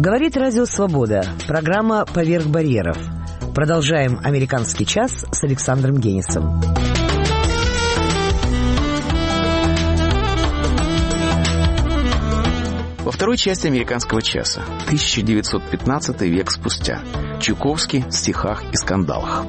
Говорит Радио Свобода. Программа «Поверх барьеров». Продолжаем «Американский час» с Александром Генисом. Во второй части «Американского часа» 1915 век спустя. Чуковский в стихах и скандалах.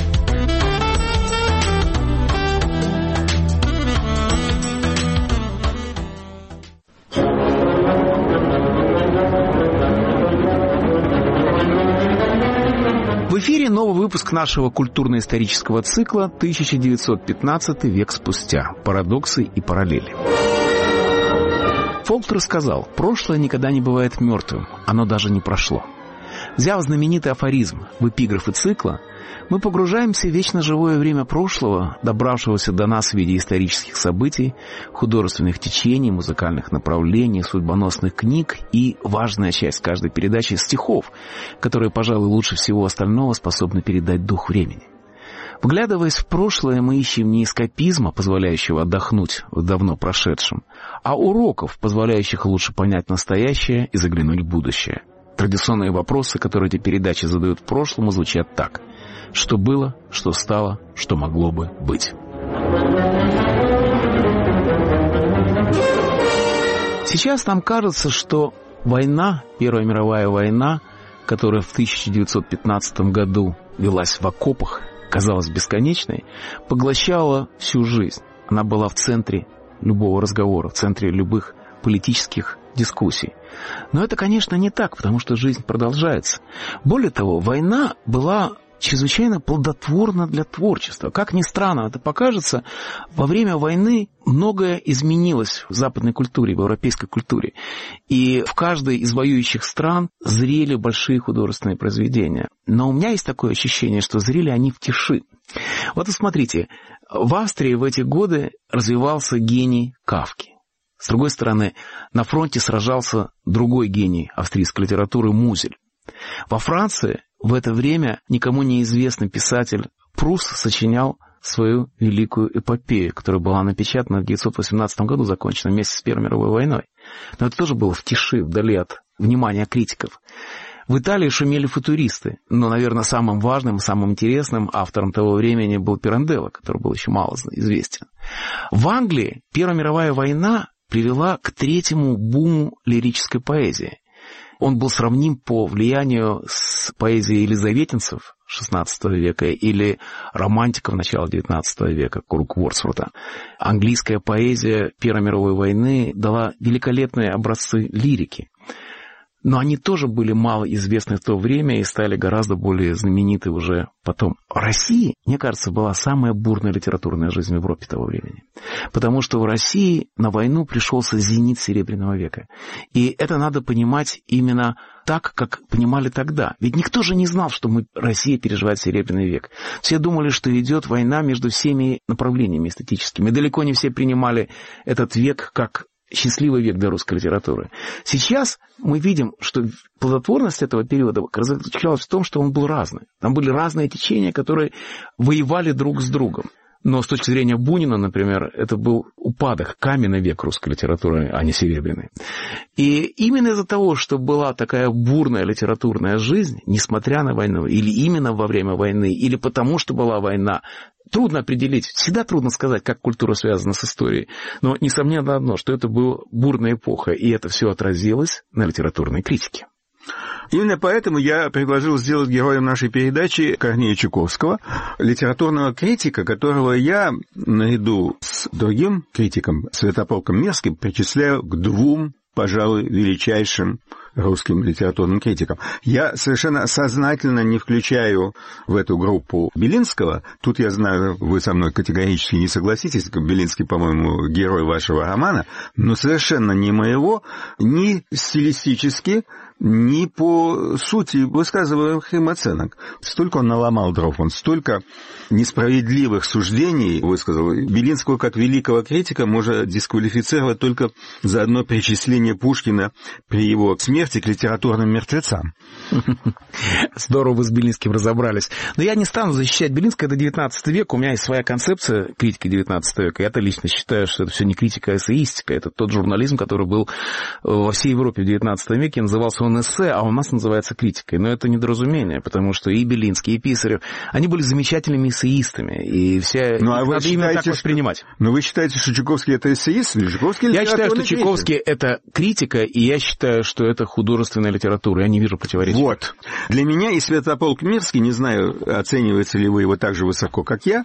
В эфире новый выпуск нашего культурно-исторического цикла «1915 век спустя. Парадоксы и параллели». Фолктер сказал: «Прошлое никогда не бывает мертвым, оно даже не прошло». Взяв знаменитый афоризм в эпиграфы цикла, мы погружаемся в вечно живое время прошлого, добравшегося до нас в виде исторических событий, художественных течений, музыкальных направлений, судьбоносных книг и, важная часть каждой передачи, стихов, которые, пожалуй, лучше всего остального способны передать дух времени. Вглядываясь в прошлое, мы ищем не эскапизма, позволяющего отдохнуть в давно прошедшем, а уроков, позволяющих лучше понять настоящее и заглянуть в будущее. Традиционные вопросы, которые эти передачи задают в прошлом, звучат так: что было, что стало, что могло бы быть. Сейчас нам кажется, что война, Первая мировая война, которая в 1915 году велась в окопах, казалась бесконечной, поглощала всю жизнь. Она была в центре любого разговора, в центре любых политических дискуссий. Но это, конечно, не так, потому что жизнь продолжается. Более того, война была чрезвычайно плодотворна для творчества. Как ни странно это покажется, во время войны многое изменилось в западной культуре, в европейской культуре. И в каждой из воюющих стран зрели большие художественные произведения. Но у меня есть такое ощущение, что зрели они в тиши. Вот смотрите, в Австрии в эти годы развивался гений Кафки. С другой стороны, на фронте сражался другой гений австрийской литературы Музель. Во Франции в это время никому неизвестный писатель Прусс сочинял свою великую эпопею, которая была напечатана в 1918 году, закончена вместе с Первой мировой войной. Но это тоже было в тиши, вдали от внимания критиков. В Италии шумели футуристы, но, наверное, самым важным, самым интересным автором того времени был Пиранделло, который был еще мало известен. В Англии Первая мировая война привела к третьему буму лирической поэзии. Он был сравним по влиянию с поэзией елизаветинцев XVI века или романтиков начала XIX века, круг Вордсворта. Английская поэзия Первой мировой войны дала великолепные образцы лирики. Но они тоже были мало известны в то время и стали гораздо более знамениты уже потом. В России, мне кажется, была самая бурная литературная жизнь в Европе того времени. Потому что в России на войну пришелся зенит Серебряного века. И это надо понимать именно так, как понимали тогда. Ведь никто же не знал, что Россия переживает Серебряный век. Все думали, что идет война между всеми направлениями эстетическими. И далеко не все принимали этот век как счастливый век для русской литературы. Сейчас мы видим, что плодотворность этого периода заключалась в том, что он был разный. Там были разные течения, которые воевали друг с другом. Но с точки зрения Бунина, например, это был упадок, каменный век русской литературы, а не серебряный. И именно из-за того, что была такая бурная литературная жизнь, несмотря на войну, или именно во время войны, или потому что была война, трудно определить, всегда трудно сказать, как культура связана с историей. Но несомненно одно, что это была бурная эпоха, и это все отразилось на литературной критике. Именно поэтому я предложил сделать героем нашей передачи Корнея Чуковского, литературного критика, которого я, наряду с другим критиком, Святополком Мирским, причисляю к двум, пожалуй, величайшим русским литературным критикам. Я совершенно сознательно не включаю в эту группу Белинского. Тут, я знаю, вы со мной категорически не согласитесь, Белинский, по-моему, герой вашего романа, но совершенно не моего, ни стилистически, ни по сути высказываемых им оценок. Столько он наломал дров, он столько несправедливых суждений высказал. Белинского как великого критика можно дисквалифицировать только за одно причисление Пушкина при его смерти к литературным мертвецам. Здорово вы с Белинским разобрались. Но я не стану защищать Белинского, это 19 век, у меня есть своя концепция критики 19 века. Я-то лично считаю, что это все не критика, а эссеистика. Это тот журнализм, который был во всей Европе в 19 веке, назывался он он эссе, а у нас называется критикой. Но это недоразумение, потому что и Белинский, и Писарев, они были замечательными эссеистами, и все надо именно так воспринимать. Но вы считаете, что Чуковский это эссеист? Я считаю, что Чуковский это критика, и я считаю, что это художественная литература. Я не вижу противоречия. Вот. Для меня и Святополк Мирский, не знаю, оцениваете ли вы его так же высоко, как я,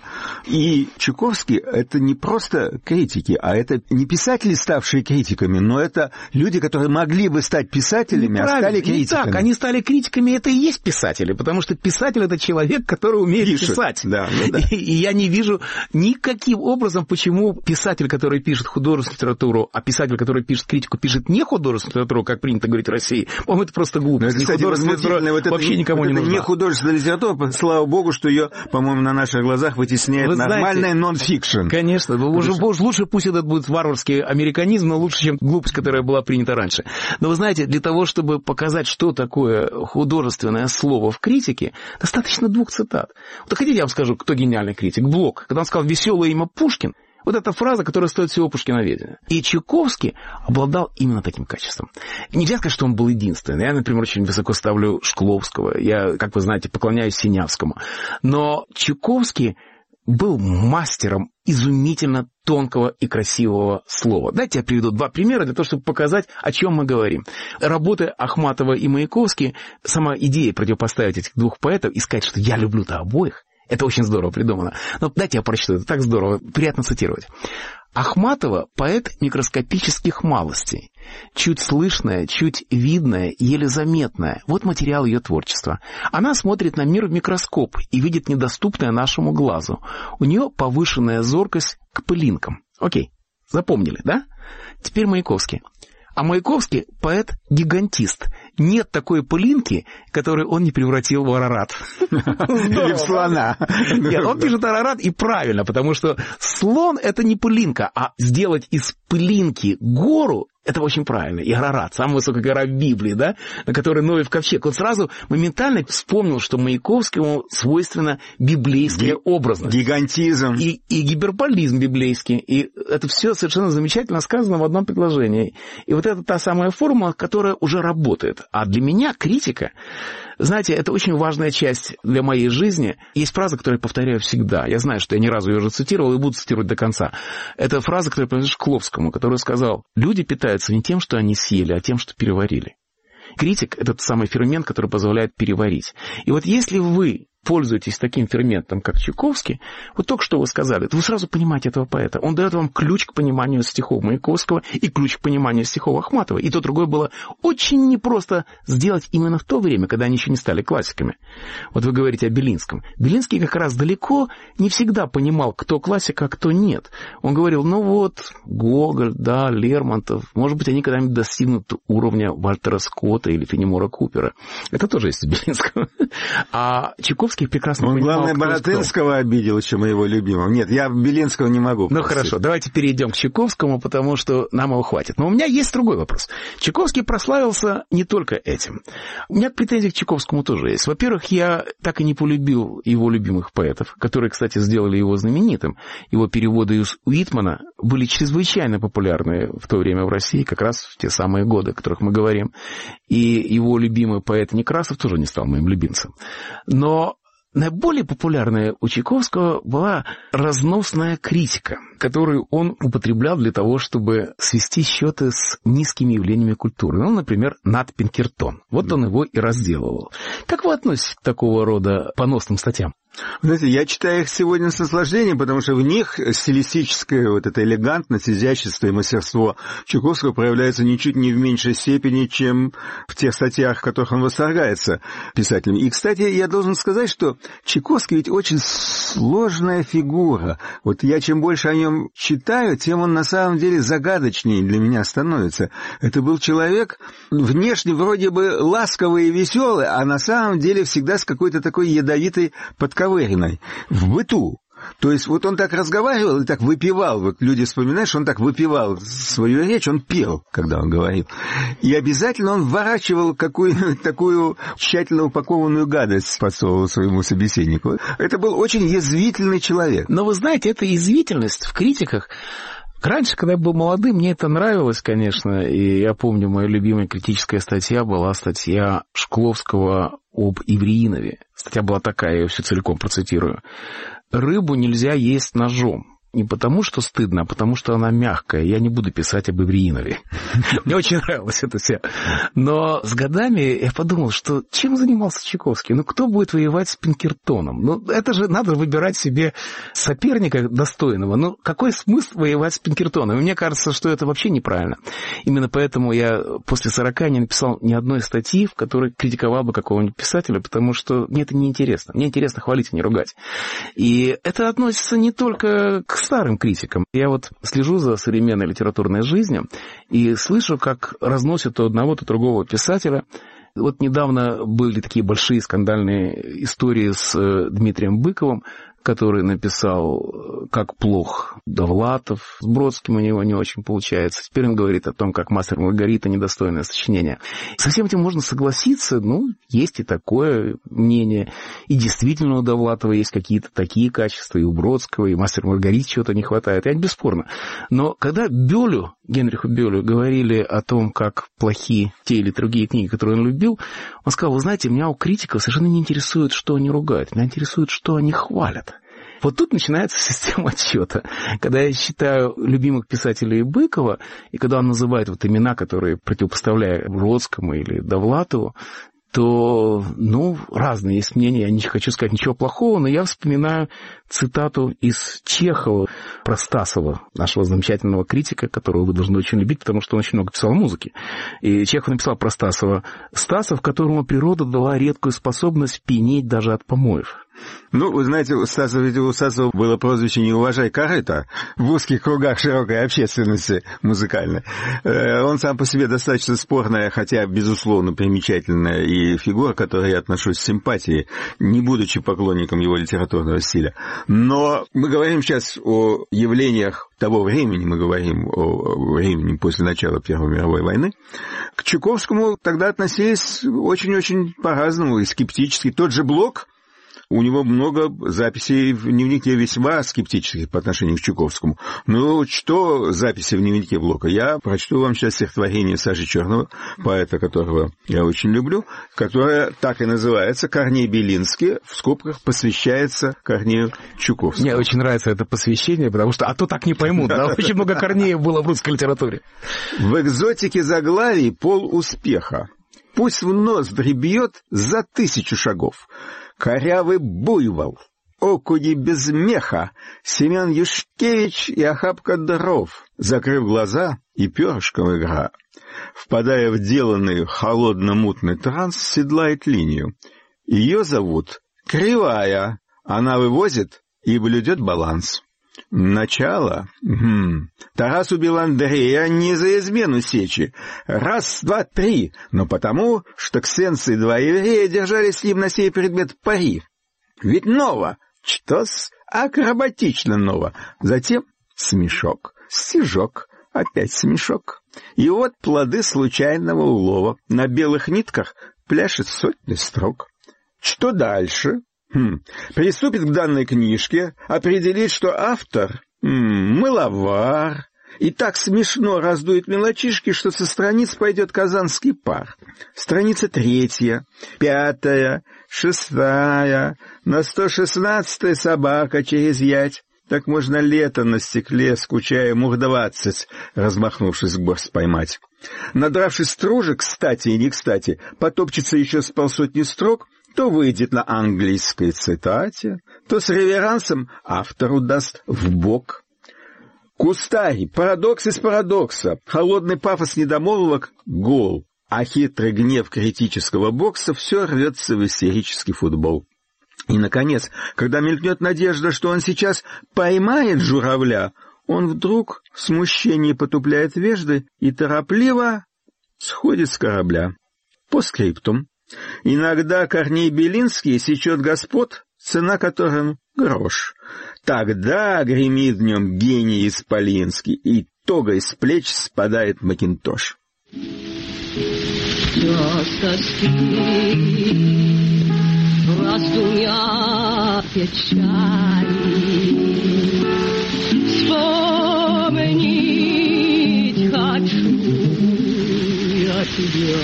и Чуковский это не просто критики, а это не писатели, ставшие критиками, но это люди, которые могли бы стать писателями, а стали критиками. Не так, они стали критиками, это и есть писатели, потому что писатель это человек, который умеет писать. Да. И я не вижу никаким образом, почему писатель, который пишет художественную литературу, а писатель, который пишет критику, пишет не художественную литературу, как принято говорить в России. По-моему, это просто глупость. Кстати, вообще никому не нужна. Не художественная литература, слава богу, что ее, по-моему, на наших глазах вытесняет нормальный нон-фикшн. Конечно, лучше пусть это будет варварский американизм, но лучше, чем глупость, которая была принята раньше. Но вы знаете, для того, чтобы показать, что такое художественное слово в критике, достаточно 2 цитат. Вот хотите, я вам скажу, кто гениальный критик? Блок. Когда он сказал «веселое имя Пушкин», вот эта фраза, которая стоит всего Пушкиноведения. И Чуковский обладал именно таким качеством. Нельзя сказать, что он был единственный. Я, например, очень высоко ставлю Шкловского. Я, как вы знаете, поклоняюсь Синявскому. Но Чуковский был мастером изумительно тонкого и красивого слова. Дайте я приведу 2 примера для того, чтобы показать, о чем мы говорим. Работы Ахматова и Маяковский, сама идея противопоставить этих 2 поэтов и сказать, что я люблю-то обоих, это очень здорово придумано. Но дайте я прочту, это так здорово, приятно цитировать. Ахматова – поэт микроскопических малостей. Чуть слышная, чуть видная, еле заметная. Вот материал ее творчества. Она смотрит на мир в микроскоп и видит недоступное нашему глазу. У нее повышенная зоркость к пылинкам. Окей, запомнили, да? Теперь Маяковский. А Маяковский – поэт-гигантист. Нет такой пылинки, которую он не превратил в Арарат. Или в слона. Нет, он пишет Арарат, и правильно, потому что слон – это не пылинка, а сделать из пылинки гору – это очень правильно. И Арарат, самая высокая гора в Библии, да, на которой Ноев ковчег. Он сразу моментально вспомнил, что Маяковскому свойственна библейская образность. Гигантизм. И гиперболизм библейский. И это все совершенно замечательно сказано в одном предложении. И вот это та самая формула, которая уже работает. А для меня критика, знаете, это очень важная часть для моей жизни. Есть фраза, которую я повторяю всегда. Я знаю, что я ни разу ее уже цитировал и буду цитировать до конца. Это фраза, которая принадлежит Шкловскому, который сказал: люди питаются не тем, что они съели, а тем, что переварили. Критик – это тот самый фермент, который позволяет переварить. И вот если вы пользуетесь таким ферментом, как Чуковский, вот только что вы сказали, то вы сразу понимаете этого поэта. Он дает вам ключ к пониманию стихов Маяковского и ключ к пониманию стихов Ахматова. И то, другое было очень непросто сделать именно в то время, когда они еще не стали классиками. Вот вы говорите о Белинском. Белинский как раз далеко не всегда понимал, кто классик, а кто нет. Он говорил, ну вот, Гоголь, да, Лермонтов, может быть, они когда-нибудь достигнут уровня Вальтера Скотта или Фенемора Купера. Это тоже есть у Белинского. А Чуковский прекрасно он, понимал, главное, Боротынского обидел, чем его любимого. Нет, я Белинского не могу. Ну, хорошо, давайте перейдем к Чуковскому, потому что нам его хватит. Но у меня есть другой вопрос. Чуковский прославился не только этим. У меня претензии к Чуковскому тоже есть. Во-первых, я так и не полюбил его любимых поэтов, которые, кстати, сделали его знаменитым. Его переводы из Уитмана были чрезвычайно популярны в то время в России, как раз в те самые годы, о которых мы говорим. И его любимый поэт Некрасов тоже не стал моим любимцем. Но наиболее популярная у Чуковского была разносная критика, которую он употреблял для того, чтобы свести счеты с низкими явлениями культуры. Ну, например, Нат Пинкертон. Вот он его и разделывал. Как вы относитесь к такого рода поносным статьям? Знаете, я читаю их сегодня с наслаждением, потому что в них стилистическая вот эта элегантность, изящество и мастерство Чуковского проявляется ничуть не в меньшей степени, чем в тех статьях, в которых он восторгается писателем. И, кстати, я должен сказать, что Чуковский ведь очень сложная фигура. Вот я чем больше о нем читаю, тем он на самом деле загадочнее для меня становится. Это был человек внешне вроде бы ласковый и веселый, а на самом деле всегда с какой-то такой ядовитой подковыренной в быту. То есть вот он так разговаривал и так выпивал. Вот люди вспоминают, что он так выпивал свою речь, он пел, когда он говорил. И обязательно он вворачивал какую-нибудь такую тщательно упакованную гадость, подсовывал своему собеседнику. Это был очень язвительный человек. Но вы знаете, эта язвительность в критиках, Раньше, когда я был молодым, мне это нравилось, конечно, и я помню, моя любимая критическая статья была статья Шкловского об Ивриинове. Статья была такая, я ее все целиком процитирую. «Рыбу нельзя есть ножом. Не потому, что стыдно, а потому, что она мягкая. Я не буду писать об Ивриинове». Мне очень нравилось это все. Но с годами я подумал, что чем занимался Чайковский? Ну, кто будет воевать с Пинкертоном? Ну, это же надо выбирать себе соперника достойного. Ну, какой смысл воевать с Пинкертоном? И мне кажется, что это вообще неправильно. Именно поэтому я после 40 не написал ни одной статьи, в которой критиковал бы какого-нибудь писателя, потому что мне это неинтересно. Мне интересно хвалить, а не ругать. И это относится не только к старым критикам. Я вот слежу за современной литературной жизнью и слышу, как разносят то одного, то другого писателя. Вот недавно были такие большие скандальные истории с Дмитрием Быковым, который написал «Как плох Довлатов». С Бродским у него не очень получается. Теперь он говорит о том, как «Мастер и Маргарита» недостойное сочинение. Со всем этим можно согласиться, ну, есть и такое мнение. И действительно у Довлатова есть какие-то такие качества, и у Бродского, и «Мастер и Маргариты» чего-то не хватает. Это бесспорно. Но когда Генриху Бёлю говорили о том, как плохи те или другие книги, которые он любил, он сказал: вы знаете, меня у критиков совершенно не интересует, что они ругают, меня интересует, что они хвалят. Вот тут начинается система отсчета. Когда я считаю любимых писателей Быкова, и когда он называет вот имена, которые противопоставляют Бродскому или Довлатову, то, ну, разные есть мнения. Я не хочу сказать ничего плохого, но я вспоминаю цитату из Чехова про Стасова, нашего замечательного критика, которого вы должны очень любить, потому что он очень много писал музыки. И Чехов написал про Стасова: «Стасов, которому природа дала редкую способность пьянеть даже от помоев». Ну, вы знаете, у Стасова было прозвище «Не уважай корыто» в узких кругах широкой общественности музыкальной. Он сам по себе достаточно спорная, хотя, безусловно, примечательная и фигура, к которой я отношусь с симпатией, не будучи поклонником его литературного стиля. Но мы говорим сейчас о явлениях того времени, мы говорим о времени после начала Первой мировой войны. К Чайковскому тогда относились очень-очень по-разному и скептически. Тот же Блок, у него много записей в дневнике весьма скептических по отношению к Чайковскому. Ну, что записи в дневнике Блока? Я прочту вам сейчас стихотворение Саши Черного, поэта, которого я очень люблю, которое так и называется «Корней Белинский», в скобках посвящается Корнею Чайковскому. Мне очень нравится это посвящение, потому что, а то так не поймут, да? Очень много Корнеев было в русской литературе. В экзотике заглавий пол успеха. Пусть в ноздри бьет за 1000 шагов. Корявый буйвол, окуни без меха, Семен Юшкевич и охапка дров, закрыв глаза и перышком игра, впадая в деланный холодно-мутный транс, седлает линию. Ее зовут Кривая, она вывозит и блюдет баланс. Начало. Тарас убил Андрея не за измену сечи. 1, 2, 3. Но потому, что Ксенц и 2 еврея держали с ним на сей предмет пари. Ведь ново. Что-с акробатично ново. Затем смешок, стишок, опять смешок. И вот плоды случайного улова. На белых нитках пляшет сотни строк. Что дальше? Приступит к данной книжке, определит, что автор мыловар, и так смешно раздует мелочишки, что со страниц пойдет казанский пар. Страница 3, 5, 6, на 116-й собака через ять. Так можно лето на стекле, скучая, мух 20, размахнувшись горсть поймать. Надравшись стружек, кстати и не кстати, потопчется еще с 500 строк, то выйдет на английской цитате, то с реверансом автору даст в бок. Кустарь, парадокс из парадокса, холодный пафос недомолвок — гол, а хитрый гнев критического бокса все рвется в истерический футбол. И, наконец, когда мелькнет надежда, что он сейчас поймает журавля, он вдруг в смущении потупляет вежды и торопливо сходит с корабля. По скриптум. Иногда Корней Белинский сечет господ, цена которым грош. Тогда гремит в нем гений исполинский, и тогой с плеч спадает макинтош. С тоски, раздумья печали, вспомни тебя.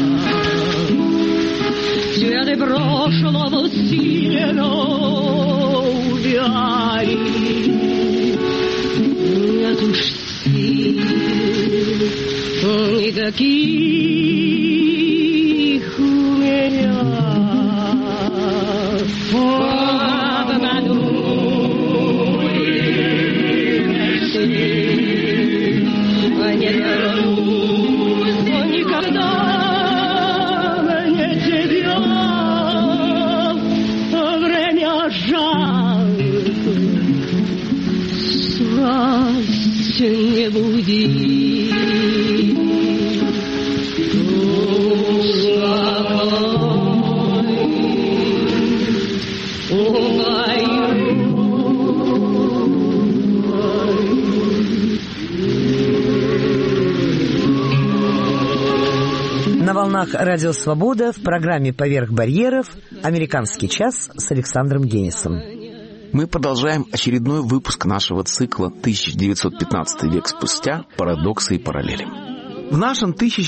Цветы прошлого сильно увяли. Нет уж сил никаких у меня. Не буди. На волнах Радио Свобода в программе «Поверх барьеров» «Американский час» с Александром Генисом. Мы продолжаем очередной выпуск нашего цикла «1915 век спустя. Парадоксы и параллели». В нашем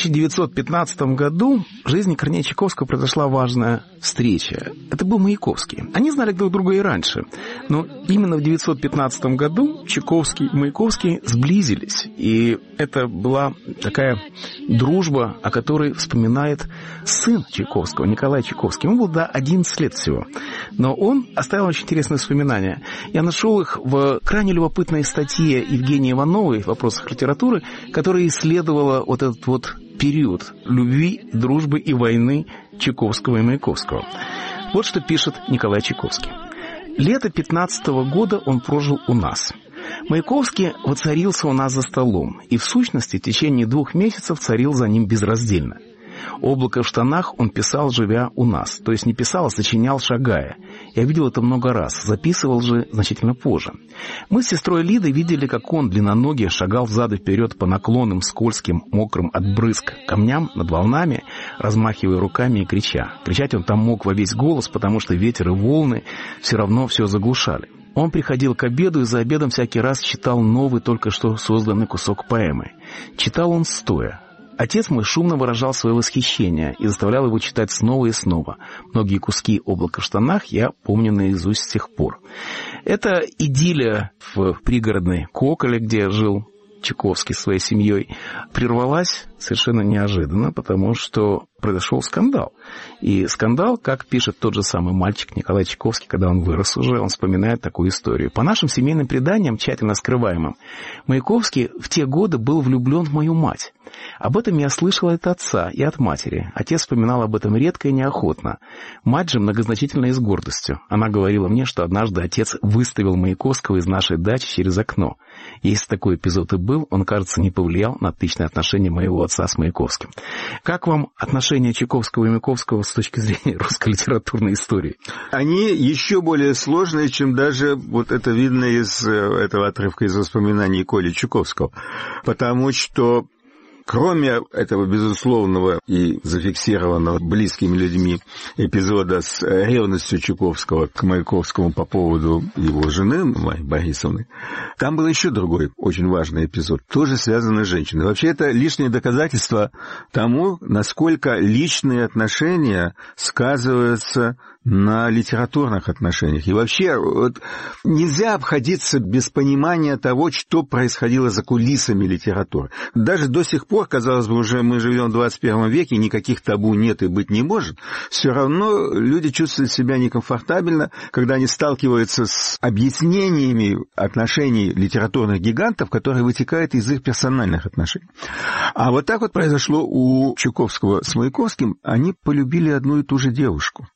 1915 году в жизни Корнея Чайковского произошла важная встреча. Это был Маяковский. Они знали друг друга и раньше, но именно в 1915 году Чайковский и Маяковский сблизились. И это была такая дружба, о которой вспоминает сын Чайковского, Николай Чайковский. Ему было 11 лет всего. Но он оставил очень интересные воспоминания. Я нашел их в крайне любопытной статье Евгении Ивановой в «Вопросах литературы», которая исследовала вот этот вот период любви, дружбы и войны Чайковского и Маяковского. Вот что пишет Николай Чайковский. «Лето 15-го года он прожил у нас. Маяковский воцарился у нас за столом, и в сущности в течение 2 месяцев царил за ним безраздельно. «Облако в штанах» он писал, живя у нас. То есть не писал, а сочинял, шагая. Я видел это много раз, записывал же значительно позже. Мы с сестрой Лидой видели, как он, длинноногий, шагал взад и вперед по наклонным, скользким, мокрым от брызг камням над волнами, размахивая руками и крича. Кричать он там мог во весь голос, потому что ветер и волны все равно все заглушали. Он приходил к обеду и за обедом всякий раз читал новый, только что созданный кусок поэмы. Читал он стоя. Отец мой шумно выражал свое восхищение и заставлял его читать снова и снова. Многие куски «Облака в штанах» я помню наизусть с тех пор. Это идиллия в пригородной Коколе, где жил Чайковский со своей семьей, прервалась совершенно неожиданно, потому что произошел скандал. И скандал, как пишет тот же самый мальчик Николай Чайковский, когда он вырос уже, он вспоминает такую историю. По нашим семейным преданиям, тщательно скрываемым, Маяковский в те годы был влюблен в мою мать. Об этом я слышал от отца и от матери. Отец вспоминал об этом редко и неохотно. Мать же многозначительно и с гордостью. Она говорила мне, что однажды отец выставил Маяковского из нашей дачи через окно. Если такой эпизод и был, он, кажется, не повлиял на отличные отношения моего отца с Маяковским. Как вам отношения Чайковского и Маяковского с точки зрения русской литературной истории? Они еще более сложные, чем даже вот это видно из этого отрывка из воспоминаний Коли Чайковского. Потому что кроме этого безусловного и зафиксированного близкими людьми эпизода с ревностью Чайковского к Маяковскому по поводу его жены, Марии Борисовны, там был еще другой очень важный эпизод, тоже связанный с женщиной. Вообще это лишнее доказательство тому, насколько личные отношения сказываются на литературных отношениях. И вообще вот, нельзя обходиться без понимания того, что происходило за кулисами литературы. Даже до сих пор, казалось бы, уже мы живем в 21 веке, никаких табу нет и быть не может, все равно люди чувствуют себя некомфортабельно, когда они сталкиваются с объяснениями отношений литературных гигантов, которые вытекают из их персональных отношений. А вот так вот произошло у Чайковского с Маяковским. Они полюбили одну и ту же девушку.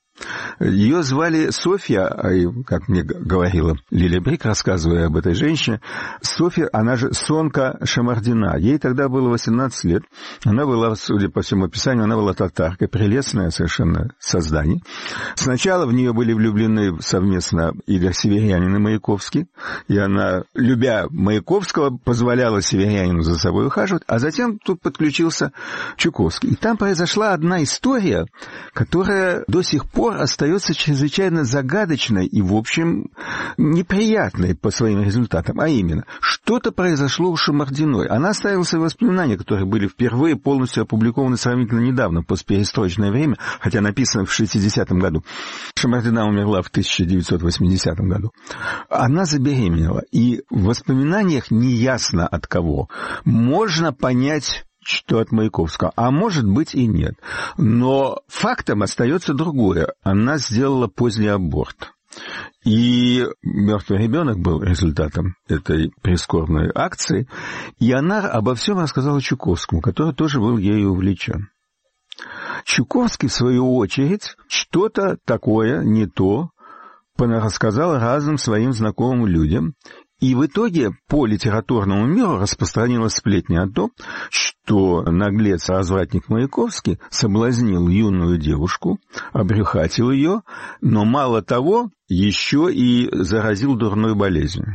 Ее звали Софья, как мне говорила Лилия Брик, рассказывая об этой женщине. Софья, она же Сонка Шамардина. Ей тогда было 18 лет. Она была, судя по всему описанию, она была татаркой, прелестное совершенно создание. Сначала в нее были влюблены совместно Игорь Северянин и Маяковский. И она, любя Маяковского, позволяла Северянину за собой ухаживать. А затем тут подключился Чайковский. И там произошла одна история, которая до сих пор пор остается чрезвычайно загадочной и, в общем, неприятной по своим результатам. А именно, что-то произошло у Шамардиной. Она оставила свои воспоминания, которые были впервые полностью опубликованы сравнительно недавно, в постперестроечное время, хотя написано в 60-м году. Шамардина умерла в 1980 году. Она забеременела, и в воспоминаниях неясно от кого. Можно понять, что от Маяковского, а может быть и нет. Но фактом остается другое. Она сделала поздний аборт. И мертвый ребенок был результатом этой прискорбной акции. И она обо всем рассказала Чуковскому, который тоже был ею увлечен. Чуковский, в свою очередь, что-то такое, не то, рассказал разным своим знакомым людям. И в итоге по литературному миру распространилась сплетня о том, что наглец-развратник Маяковский соблазнил юную девушку, обрюхатил ее, но мало того, еще и заразил дурной болезнью.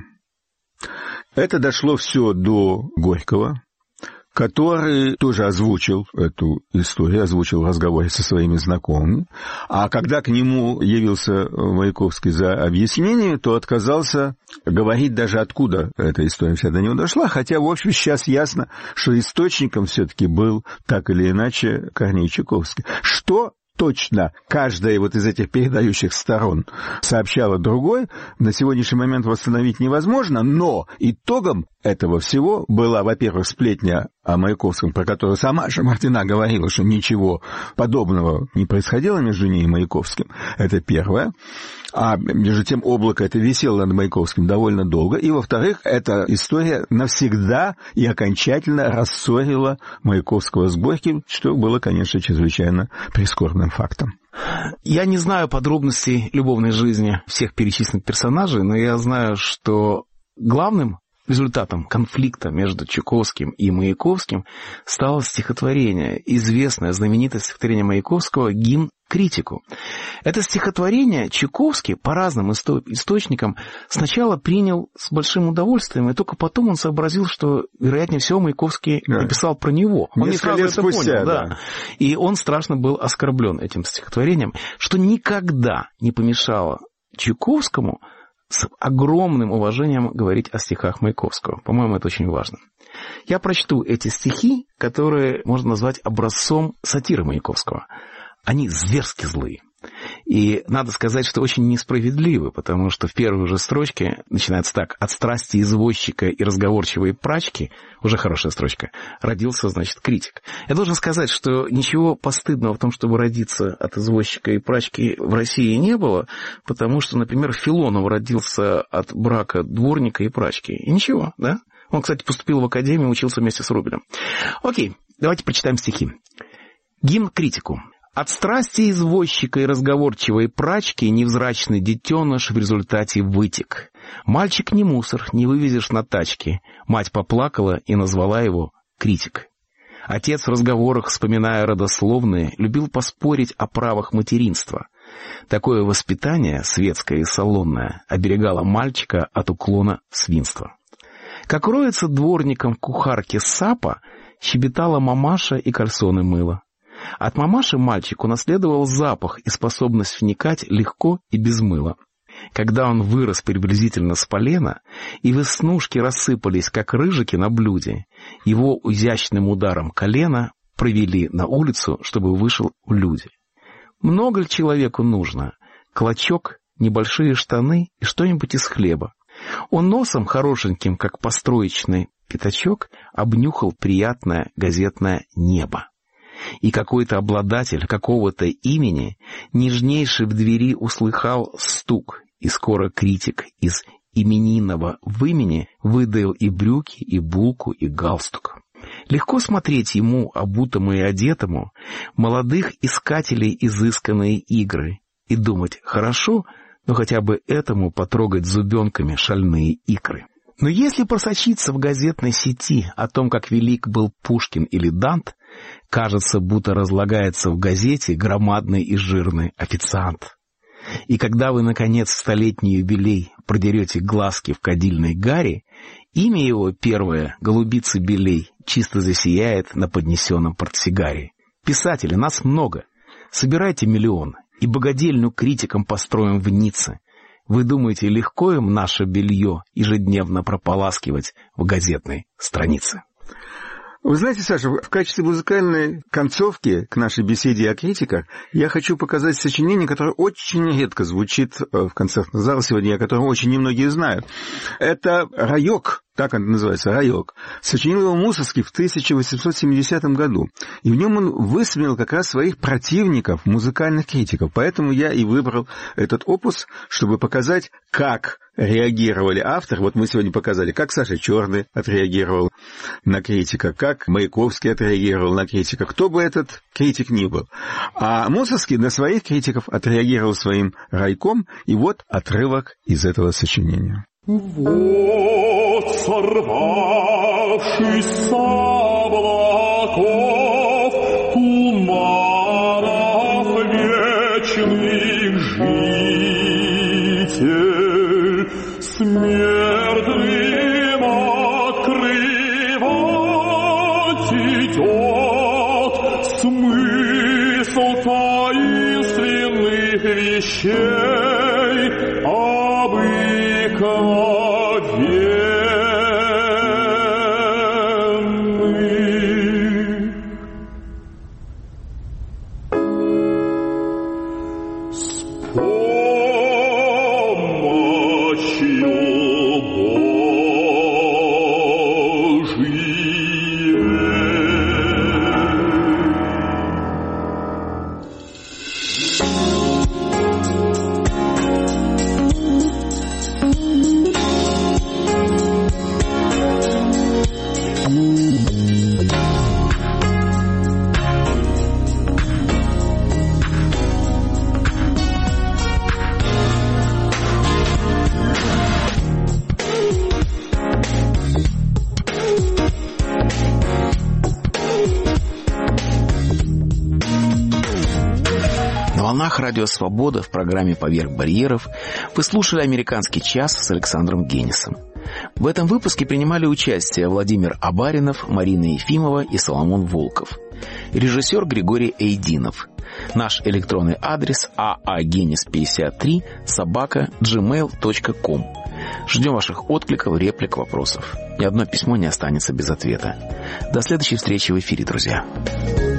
Это дошло все до Горького, который тоже озвучил эту историю, озвучил в разговоре со своими знакомыми. А когда к нему явился Маяковский за объяснением, то отказался говорить даже, откуда эта история вся до него дошла, хотя, в общем, сейчас ясно, что источником все-таки был так или иначе Корней Чуковский. Что точно каждая вот из этих передающих сторон сообщала другой, на сегодняшний момент восстановить невозможно, но итогом этого всего была, во-первых, сплетня о Маяковском, про которую сама Шамардина говорила, что ничего подобного не происходило между ней и Маяковским. Это первое. А между тем облако это висело над Маяковским довольно долго. И, во-вторых, эта история навсегда и окончательно рассорила Маяковского с Горьким, что было, конечно, чрезвычайно прискорбным фактом. Я не знаю подробностей любовной жизни всех перечисленных персонажей, но я знаю, что главным результатом конфликта между Чуковским и Маяковским стало стихотворение, известное, знаменитое стихотворение Маяковского «Гимн критику». Это стихотворение Чуковский по разным источникам сначала принял с большим удовольствием, и только потом он сообразил, что, вероятнее всего, Маяковский написал про него. Он не сразу это понял, да. И он страшно был оскорблен этим стихотворением, что никогда не помешало Чуковскому с огромным уважением говорить о стихах Маяковского. По-моему, это очень важно. Я прочту эти стихи, которые можно назвать образцом сатиры Маяковского. Они зверски злые. И надо сказать, что очень несправедливы, потому что в первой же строчке начинается так: «От страсти извозчика и разговорчивой прачки», уже хорошая строчка, родился, значит, критик. Я должен сказать, что ничего постыдного в том, чтобы родиться от извозчика и прачки, в России не было, потому что, например, Филонов родился от брака дворника и прачки. И ничего, да? Он, кстати, поступил в академию, учился вместе с Рубелем. Окей, давайте прочитаем стихи. Гимн критику. От страсти извозчика и разговорчивой прачки невзрачный детеныш в результате вытек. Мальчик не мусор, не вывезешь на тачке. Мать поплакала и назвала его критик. Отец в разговорах, вспоминая родословные, любил поспорить о правах материнства. Такое воспитание, светское и салонное, оберегало мальчика от уклона в свинство. Как роется дворником в кухарке сапа, щебетала мамаша и кальсоны мыла. От мамаши мальчик унаследовал запах и способность вникать легко и без мыла. Когда он вырос приблизительно с полена, и веснушки рассыпались, как рыжики на блюде, его изящным ударом колена провели на улицу, чтобы вышел в люди. Много ли человеку нужно? Клочок, небольшие штаны и что-нибудь из хлеба. Он носом хорошеньким, как построечный пятачок, обнюхал приятное газетное небо. И какой-то обладатель какого-то имени, нежнейший в двери, услыхал стук, и скоро критик из именинного вымени выдаил и брюки, и булку, и галстук. Легко смотреть ему, обутому и одетому, молодых искателей изысканные игры, и думать: хорошо, но хотя бы этому потрогать зубенками шальные икры. Но если просочиться в газетной сети о том, как велик был Пушкин или Дант, кажется, будто разлагается в газете громадный и жирный официант. И когда вы, наконец, в столетний юбилей продерете глазки в кадильной гаре, имя его первое, голубицы белей, чисто засияет на поднесенном портсигаре. Писатели, нас много. Собирайте 1 000 000, и богадельню критикам построим в Ницце. Вы думаете, легко им наше белье ежедневно прополаскивать в газетной странице? Вы знаете, Саша, в качестве музыкальной концовки к нашей беседе о критиках я хочу показать сочинение, которое очень редко звучит в концертных залах сегодня, о котором очень немногие знают. Это «Райок». Так он называется, «Райок». Сочинил его Мусоргский в 1870 году. И в нем он высмеял как раз своих противников, музыкальных критиков. Поэтому я и выбрал этот опус, чтобы показать, как реагировали авторы. Вот мы сегодня показали, как Саша Черный отреагировал на критика, как Маяковский отреагировал на критика, кто бы этот критик ни был. А Мусоргский на своих критиков отреагировал своим «Райком». И вот отрывок из этого сочинения. Вот, сорвавшись с облаков, туманов вечных житель, смертным открывать идет смысл таинственных вещей, Радио «Свобода» в программе «Поверх барьеров» вы слушали «Американский час» с Александром Генисом. В этом выпуске принимали участие Владимир Абаринов, Марина Ефимова и Соломон Волков. Режиссер Григорий Эйдинов. Наш электронный адрес aagenis53@gmail.com. Ждем ваших откликов, реплик, вопросов. Ни одно письмо не останется без ответа. До следующей встречи в эфире, друзья.